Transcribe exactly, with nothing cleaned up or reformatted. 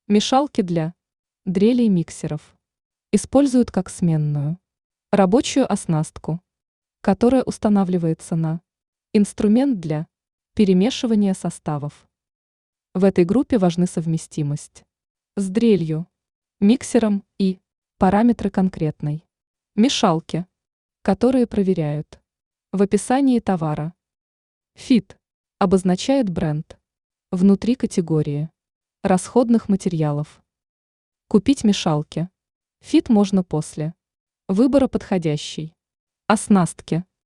Мешалки для дрелей миксеров используют как сменную рабочую оснастку, которая устанавливается на инструмент для перемешивания составов. В этой группе важны совместимость с дрелью, миксером и параметры конкретной мешалки, которые проверяют в описании товара. Фит обозначает бренд внутри категории расходных материалов. Купить мешалки. Фит можно после выбора подходящей оснастки.